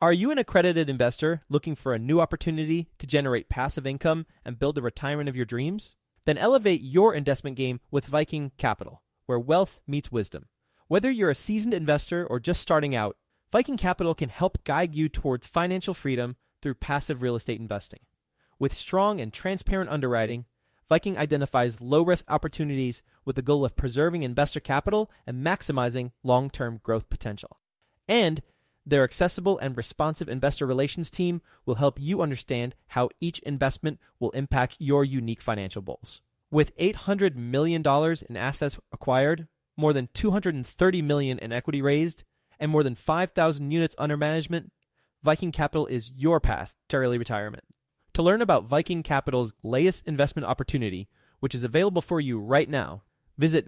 Are you an accredited investor looking for a new opportunity to generate passive income and build the retirement of your dreams? Then elevate your investment game with Viking Capital, where wealth meets wisdom. Whether you're a seasoned investor or just starting out, Viking Capital can help guide you towards financial freedom through passive real estate investing. With strong and transparent underwriting, Viking identifies low-risk opportunities with the goal of preserving investor capital and maximizing long-term growth potential. And their accessible and responsive investor relations team will help you understand how each investment will impact your unique financial goals. With $800 million in assets acquired, more than $230 million in equity raised, and more than 5,000 units under management, Viking Capital is your path to early retirement. To learn about Viking Capital's latest investment opportunity, which is available for you right now, visit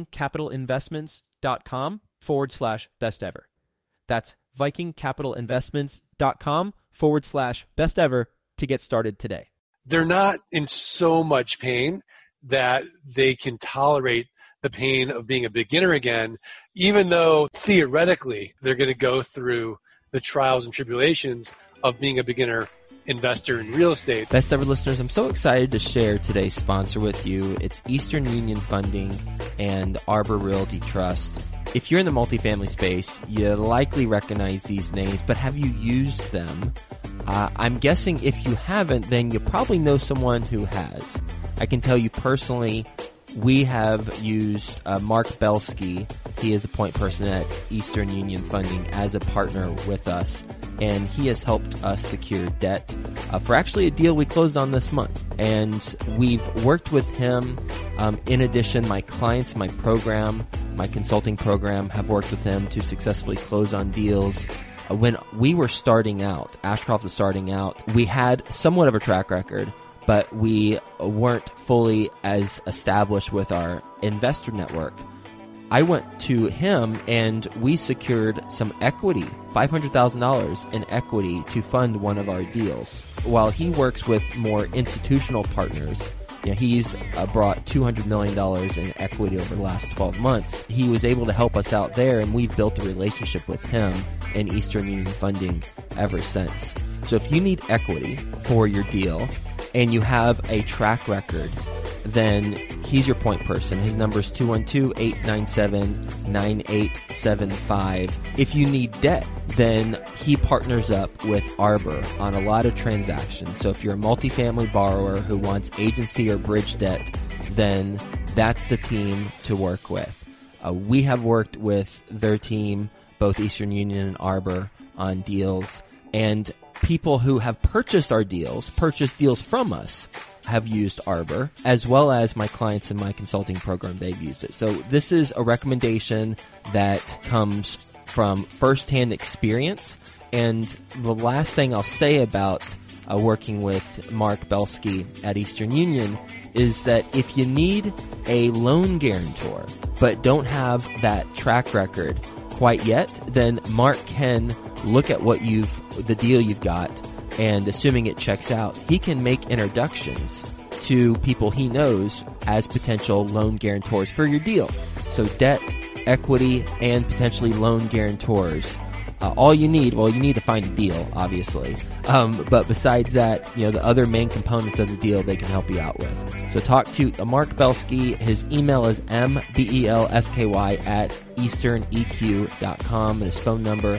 vikingcapitalinvestments.com/best ever. That's vikingcapitalinvestments.com/best ever to get started today. They're not in so much pain that they can tolerate the pain of being a beginner again, even though theoretically they're going to go through the trials and tribulations of being a beginner investor in real estate. Best ever listeners, I'm so excited to share today's sponsor with you. It's Eastern Union Funding and Arbor Realty Trust. If you're in the multifamily space, you likely recognize these names, but have you used them? I'm guessing if you haven't, then you probably know someone who has. I can tell you personally, we have used Mark Belsky. He is the point person at Eastern Union Funding as a partner with us, and he has helped us secure debt for actually a deal we closed on this month. And we've worked with him. In addition, my clients, my program, my consulting program have worked with him to successfully close on deals. When we were starting out, Ashcroft was starting out, we had somewhat of a track record, but we weren't fully as established with our investor network. I went to him and we secured some equity, $500,000 in equity to fund one of our deals. While he works with more institutional partners, he's brought $200 million in equity over the last 12 months. He was able to help us out there, and we've built a relationship with him and Eastern Union Funding ever since. So if you need equity for your deal and you have a track record, then he's your point person. His number is 212-897-9875. If you need debt, then he partners up with Arbor on a lot of transactions. So if you're a multifamily borrower who wants agency or bridge debt, then that's the team to work with. We have worked with their team, both Eastern Union and Arbor, on deals, and people who have purchased deals from us, have used Arbor, as well as my clients in my consulting program, they've used it. So this is a recommendation that comes from firsthand experience. And the last thing I'll say about working with Mark Belsky at Eastern Union is that if you need a loan guarantor, but don't have that track record quite yet, then Mark can look at the deal you've got, and assuming it checks out, he can make introductions to people he knows as potential loan guarantors for your deal. So debt, equity, and potentially loan guarantors. All you need to find a deal, obviously. But besides that, the other main components of the deal they can help you out with. So talk to Mark Belsky. His email is mbelsky@easterneq.com, and his phone number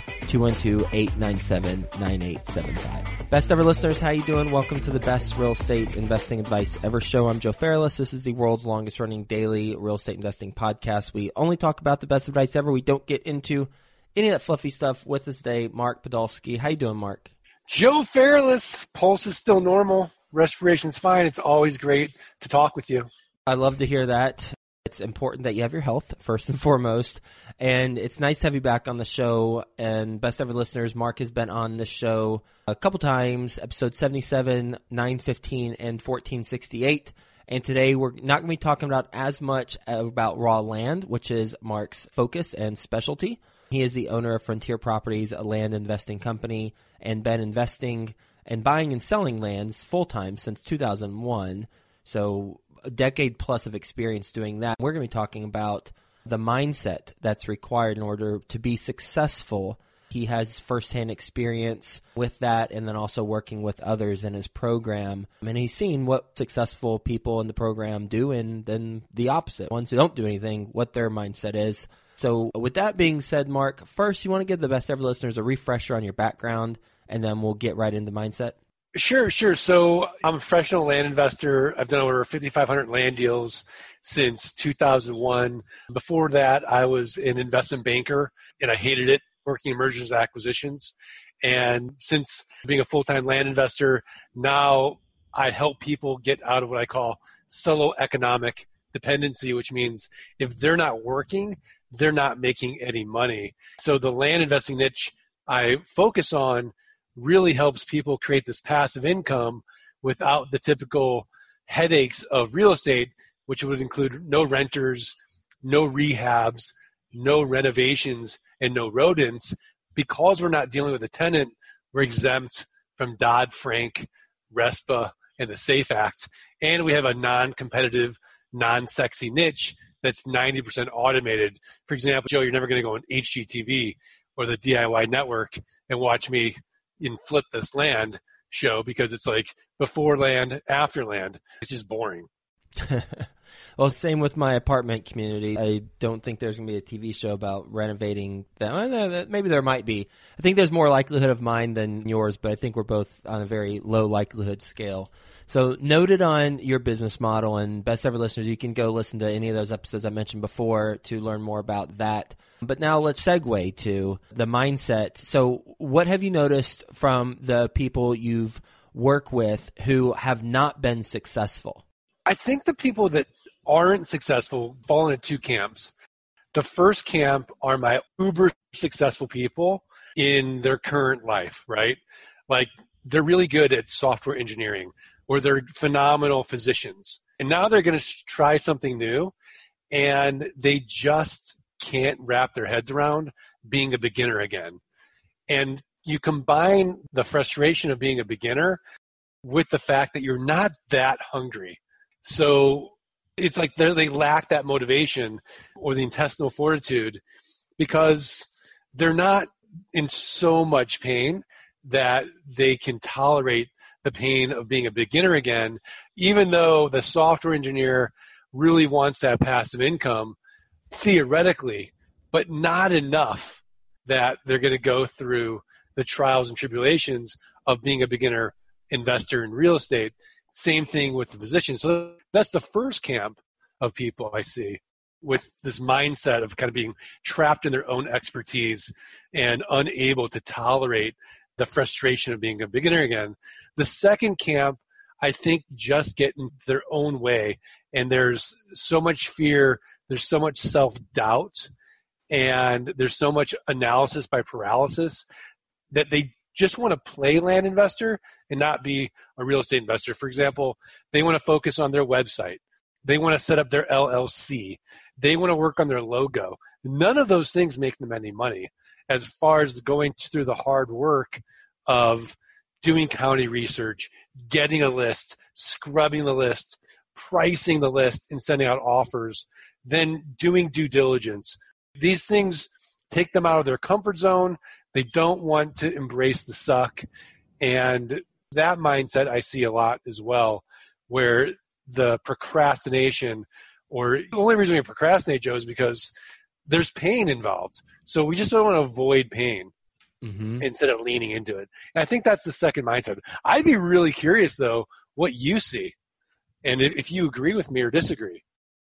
212-897-9875. Best ever listeners, how you doing? Welcome to the best real estate investing advice ever show. I'm Joe Fairless. This is the world's longest running daily real estate investing podcast. We only talk about the best advice ever. We don't get into any of that fluffy stuff. With us today, Mark Podolsky. How you doing, Mark? Joe Fairless. Pulse is still normal. Respiration's fine. It's always great to talk with you. I love to hear that. It's important that you have your health first and foremost. And it's nice to have you back on the show. And best ever listeners, Mark has been on the show a couple times, episode 77, 915, and 1468. And today we're not going to be talking about as much about raw land, which is Mark's focus and specialty. He is the owner of Frontier Properties, a land investing company, and been investing and buying and selling lands full-time since 2001. So a decade plus of experience doing that. We're going to be talking about the mindset that's required in order to be successful He has firsthand experience with that and then also working with others in his program. And he's seen what successful people in the program do and then the opposite, ones who don't do anything, what their mindset is. So with that being said, Mark, first you want to give the Best Ever listeners a refresher on your background, and then we'll get right into mindset. Sure. So I'm a professional land investor. I've done over 5,500 land deals since 2001. Before that, I was an investment banker, and I hated it, working in mergers and acquisitions. And since being a full-time land investor, now I help people get out of what I call solo economic dependency, which means if they're not working, they're not making any money. So the land investing niche I focus on really helps people create this passive income without the typical headaches of real estate, which would include no renters, no rehabs, no renovations, and no rodents. Because we're not dealing with a tenant, we're exempt from Dodd-Frank, RESPA, and the SAFE Act. And we have a non-competitive, non-sexy niche that's 90% automated. For example, Joe, you're never going to go on HGTV or the DIY network and watch me in Flip This Land show, because it's like before land, after land. It's just boring. Well, same with my apartment community. I don't think there's going to be a TV show about renovating them. Maybe there might be. I think there's more likelihood of mine than yours, but I think we're both on a very low likelihood scale. So noted on your business model, and Best Ever listeners, you can go listen to any of those episodes I mentioned before to learn more about that. But now let's segue to the mindset. So what have you noticed from the people you've worked with who have not been successful? I think the people that aren't successful fall into two camps. The first camp are my uber successful people in their current life, right? Like they're really good at software engineering, or they're phenomenal physicians. And now they're going to try something new, and they just can't wrap their heads around being a beginner again. And you combine the frustration of being a beginner with the fact that you're not that hungry. So it's like they lack that motivation or the intestinal fortitude, because they're not in so much pain that they can tolerate the pain of being a beginner again, even though the software engineer really wants that passive income theoretically, but not enough that they're going to go through the trials and tribulations of being a beginner investor in real estate. Same thing with the physician. So that's the first camp of people I see with this mindset of kind of being trapped in their own expertise and unable to tolerate the frustration of being a beginner again. The second camp, I think, just get in their own way, and there's so much fear, there's so much self-doubt, and there's so much analysis by paralysis that they just want to play land investor and not be a real estate investor. For example, they want to focus on their website. They want to set up their LLC. They want to work on their logo. None of those things make them any money as far as going through the hard work of doing county research, getting a list, scrubbing the list, pricing the list, and sending out offers, then doing due diligence. These things take them out of their comfort zone. They don't want to embrace the suck. And that mindset I see a lot as well, where the procrastination, or the only reason we procrastinate, Joe, is because there's pain involved. So we just don't want to avoid pain instead of leaning into it. And I think that's the second mindset. I'd be really curious, though, what you see, and if you agree with me or disagree.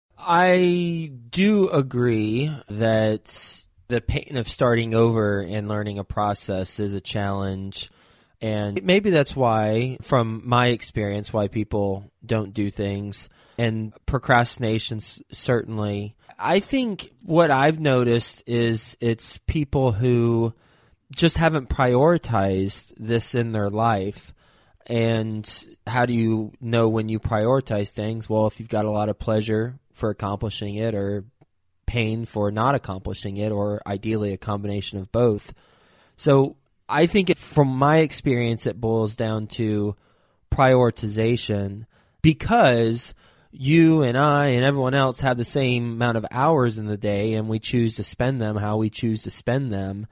I do agree that the pain of starting over and learning a process is a challenge. And maybe that's why, from my experience, why people don't do things. And procrastination, certainly. I think what I've noticed is it's people who just haven't prioritized this in their life. And how do you know when you prioritize things? Well, if you've got a lot of pleasure for accomplishing it or pain for not accomplishing it, or ideally a combination of both. So I think from my experience, it boils down to prioritization, because you and I and everyone else have the same amount of hours in the day, and we choose to spend them how we choose to spend them.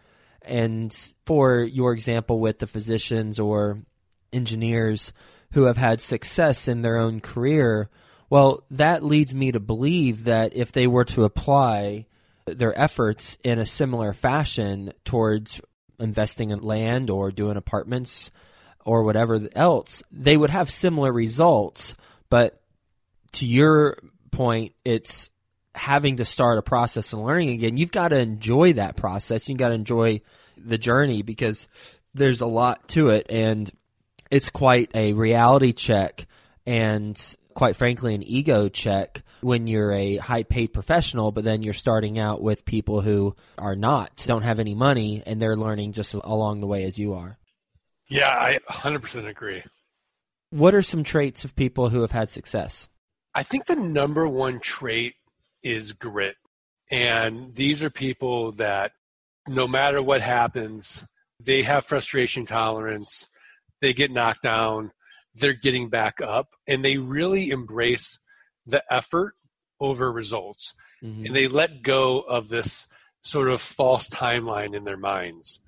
And for your example with the physicians or engineers who have had success in their own career, well, that leads me to believe that if they were to apply their efforts in a similar fashion towards investing in land or doing apartments or whatever else, they would have similar results. But to your point, it's having to start a process and learning again. You've got to enjoy that process. You've got to enjoy the journey because there's a lot to it, and it's quite a reality check and quite frankly an ego check when you're a high-paid professional, but then you're starting out with people who are not, don't have any money, and they're learning just along the way as you are. Yeah, I 100% agree. What are some traits of people who have had success? I think the number one trait is grit. And these are people that no matter what happens, they have frustration tolerance, they get knocked down, they're getting back up, and they really embrace the effort over results. Mm-hmm. And they let go of this sort of false timeline in their minds.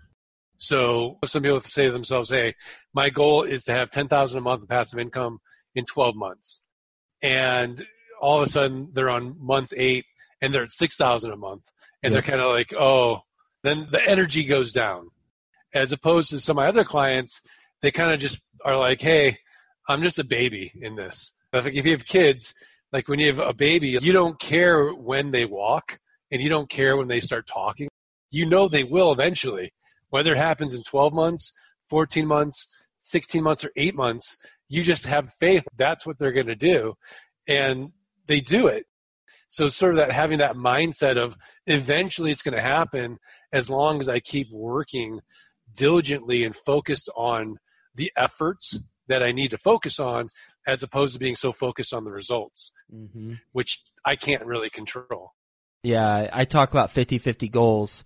So some people say to themselves, hey, my goal is to have $10,000 a month of passive income in 12 months. And all of a sudden they're on month 8 and they're at $6,000 a month. And they're kind of like, oh, then the energy goes down. As opposed to some of my other clients, they kind of just are like, hey, I'm just a baby in this. I think if you have kids, like when you have a baby, you don't care when they walk and you don't care when they start talking. You know they will eventually. Whether it happens in 12 months, 14 months, 16 months, or 8 months, you just have faith that's what they're going to do. And they do it. So sort of that having that mindset of eventually it's going to happen as long as I keep working diligently and focused on the efforts that I need to focus on as opposed to being so focused on the results, which I can't really control. Yeah, I talk about 50-50 goals.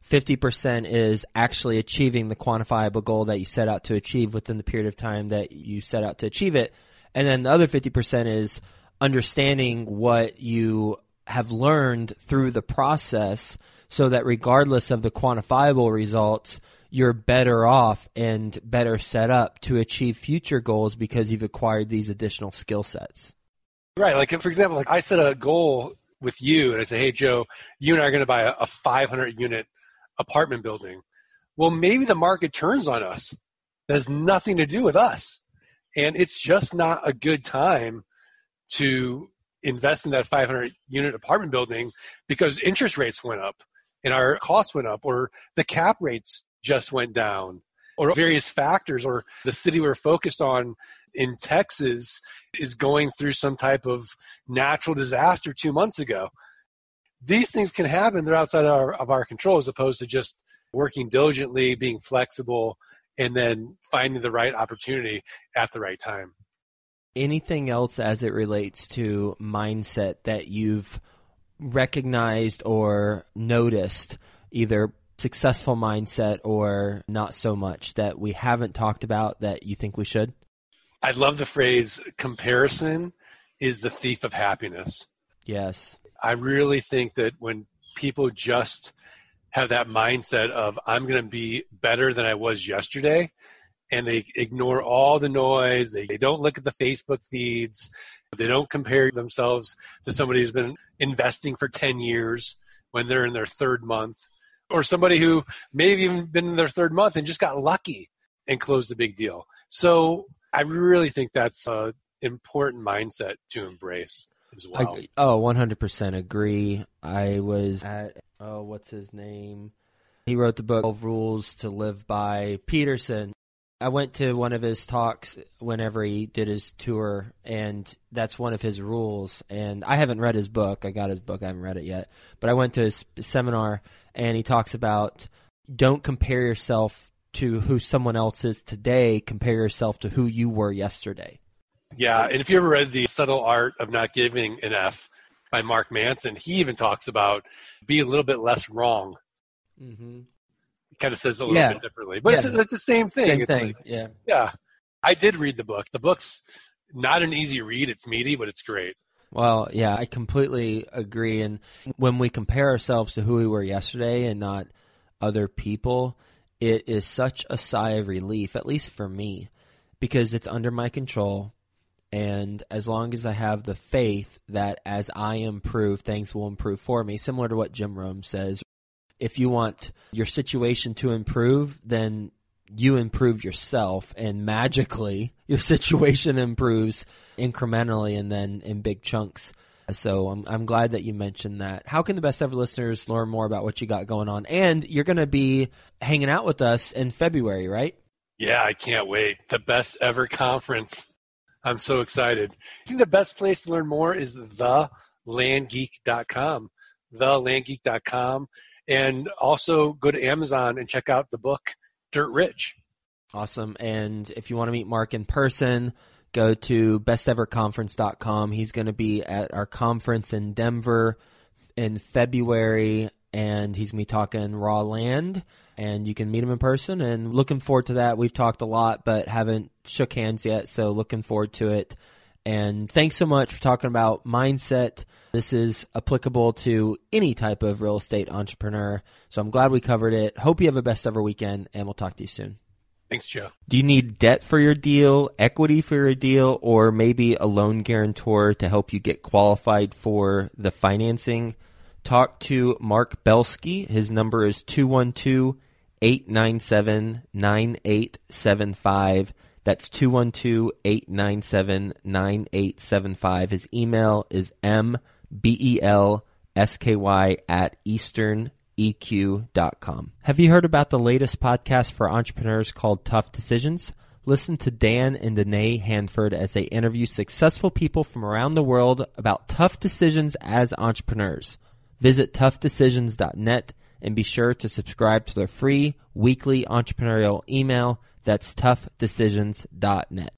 50% is actually achieving the quantifiable goal that you set out to achieve within the period of time that you set out to achieve it. And then the other 50% is understanding what you have learned through the process so that regardless of the quantifiable results, you're better off and better set up to achieve future goals because you've acquired these additional skill sets. Right. Like, for example, like I set a goal with you and I say, hey, Joe, you and I are going to buy a 500-unit apartment building. Well, maybe the market turns on us. That has nothing to do with us. And it's just not a good time to invest in that 500-unit apartment building because interest rates went up and our costs went up, or the cap rates just went down, or various factors, or the city we're focused on in Texas is going through some type of natural disaster 2 months ago. These things can happen. They're outside of our control as opposed to just working diligently, being flexible, and then finding the right opportunity at the right time. Anything else as it relates to mindset that you've recognized or noticed, either successful mindset or not so much, that we haven't talked about that you think we should? I love the phrase, comparison is the thief of happiness. Yes. I really think that when people just have that mindset of I'm going to be better than I was yesterday, and they ignore all the noise, they don't look at the Facebook feeds, they don't compare themselves to somebody who's been investing for 10 years when they're in their third month, or somebody who maybe even been in their third month and just got lucky and closed a big deal. So I really think that's an important mindset to embrace as well. 100% agree. I was at, what's his name? He wrote the book, 12 Rules to Live By, Peterson. I went to one of his talks whenever he did his tour, and that's one of his rules. And I haven't read his book. I got his book. I haven't read it yet. But I went to his seminar, and he talks about don't compare yourself to who someone else is today. Compare yourself to who you were yesterday. Yeah, and if you ever read The Subtle Art of Not Giving an F by Mark Manson, he even talks about be a little bit less wrong. Mm-hmm. He kind of says it a little bit differently. But it's the same thing. Same thing, like, yeah. I did read the book. The book's not an easy read. It's meaty, but it's great. Well, yeah, I completely agree. And when we compare ourselves to who we were yesterday and not other people, it is such a sigh of relief, at least for me, because it's under my control. And as long as I have the faith that as I improve, things will improve for me, similar to what Jim Rome says. If you want your situation to improve, then you improve yourself, and magically your situation improves incrementally and then in big chunks. So I'm glad that you mentioned that. How can the Best Ever listeners learn more about what you got going on? And you're going to be hanging out with us in February, right? Yeah, I can't wait. The Best Ever Conference. I'm so excited. I think the best place to learn more is thelandgeek.com, thelandgeek.com. And also go to Amazon and check out the book, Dirt Rich. Awesome. And if you want to meet Mark in person, go to besteverconference.com. He's going to be at our conference in Denver in February, and he's going to be talking raw land, and you can meet him in person, and looking forward to that. We've talked a lot, but haven't shook hands yet, so looking forward to it. And thanks so much for talking about mindset. This is applicable to any type of real estate entrepreneur, so I'm glad we covered it. Hope you have a best ever weekend, and we'll talk to you soon. Thanks, Joe. Do you need debt for your deal, equity for your deal, or maybe a loan guarantor to help you get qualified for the financing? Talk to Mark Belsky. His number is 212-897-9875. That's 212-897-9875. His email is mbelsky@easterneq.com. Have you heard about the latest podcast for entrepreneurs called Tough Decisions? Listen to Dan and Danae Hanford as they interview successful people from around the world about tough decisions as entrepreneurs. Visit toughdecisions.net and be sure to subscribe to their free weekly entrepreneurial email. That's toughdecisions.net.